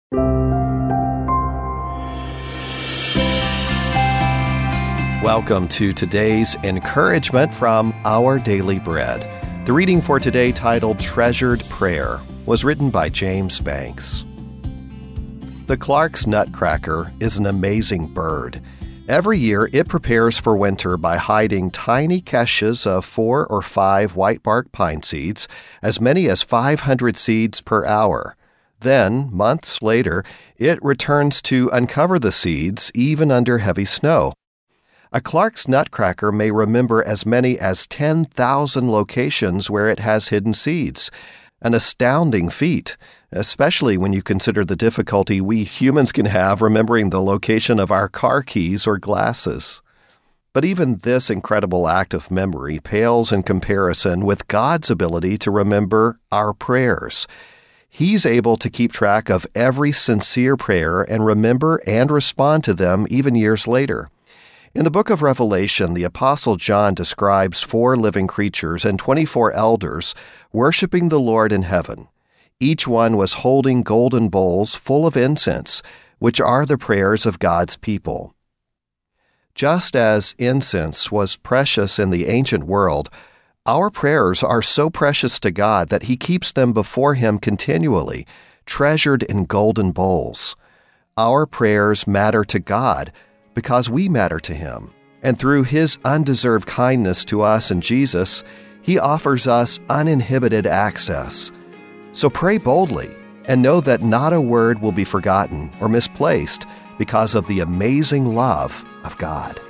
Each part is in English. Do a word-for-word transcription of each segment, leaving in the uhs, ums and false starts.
Welcome to today's encouragement from Our Daily Bread. The reading for today, titled Treasured Prayer, was written by James Banks. The Clark's nutcracker is an amazing bird. Every year, it prepares for winter by hiding tiny caches of four or five white-bark pine seeds, as many as five hundred seeds per hour. Then, months later, it returns to uncover the seeds, even under heavy snow. A Clark's nutcracker may remember as many as ten thousand locations where it has hidden seeds. An astounding feat, especially when you consider the difficulty we humans can have remembering the location of our car keys or glasses. But even this incredible act of memory pales in comparison with God's ability to remember our prayers. He's able to keep track of every sincere prayer and remember and respond to them even years later. In the book of Revelation, the Apostle John describes four living creatures and twenty-four elders worshiping the Lord in heaven. Each one was holding golden bowls full of incense, which are the prayers of God's people. Just as incense was precious in the ancient world, our prayers are so precious to God that He keeps them before Him continually, treasured in golden bowls. Our prayers matter to God because we matter to Him. And through His undeserved kindness to us in Jesus, He offers us uninhibited access. So pray boldly and know that not a word will be forgotten or misplaced because of the amazing love of God.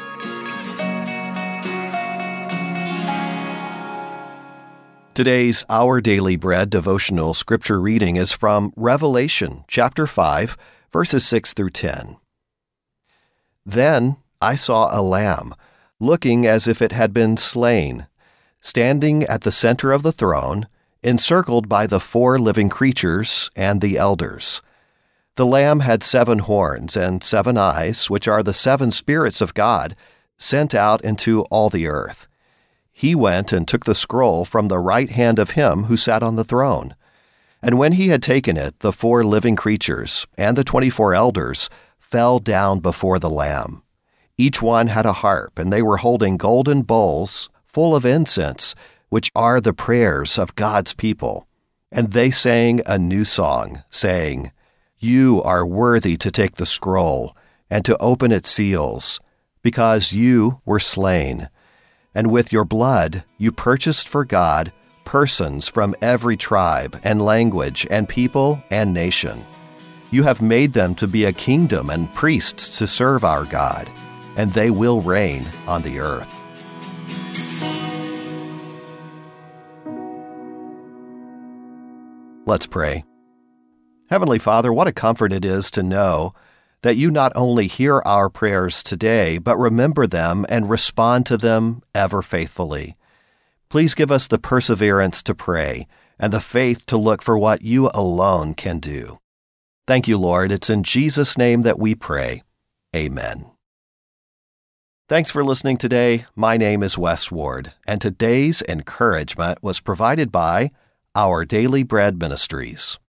Today's Our Daily Bread devotional scripture reading is from Revelation chapter five, verses six through ten. Then I saw a lamb, looking as if it had been slain, standing at the center of the throne, encircled by the four living creatures and the elders. The lamb had seven horns and seven eyes, which are the seven spirits of God, sent out into all the earth. He went and took the scroll from the right hand of him who sat on the throne. And when he had taken it, the four living creatures and the twenty-four elders fell down before the Lamb. Each one had a harp, and they were holding golden bowls full of incense, which are the prayers of God's people. And they sang a new song, saying, "You are worthy to take the scroll and to open its seals, because you were slain. And with your blood you purchased for God persons from every tribe and language and people and nation. You have made them to be a kingdom and priests to serve our God, and they will reign on the earth." Let's pray. Heavenly Father, what a comfort it is to know that you not only hear our prayers today, but remember them and respond to them ever faithfully. Please give us the perseverance to pray and the faith to look for what you alone can do. Thank you, Lord. It's in Jesus' name that we pray. Amen. Thanks for listening today. My name is Wes Ward, and today's encouragement was provided by Our Daily Bread Ministries.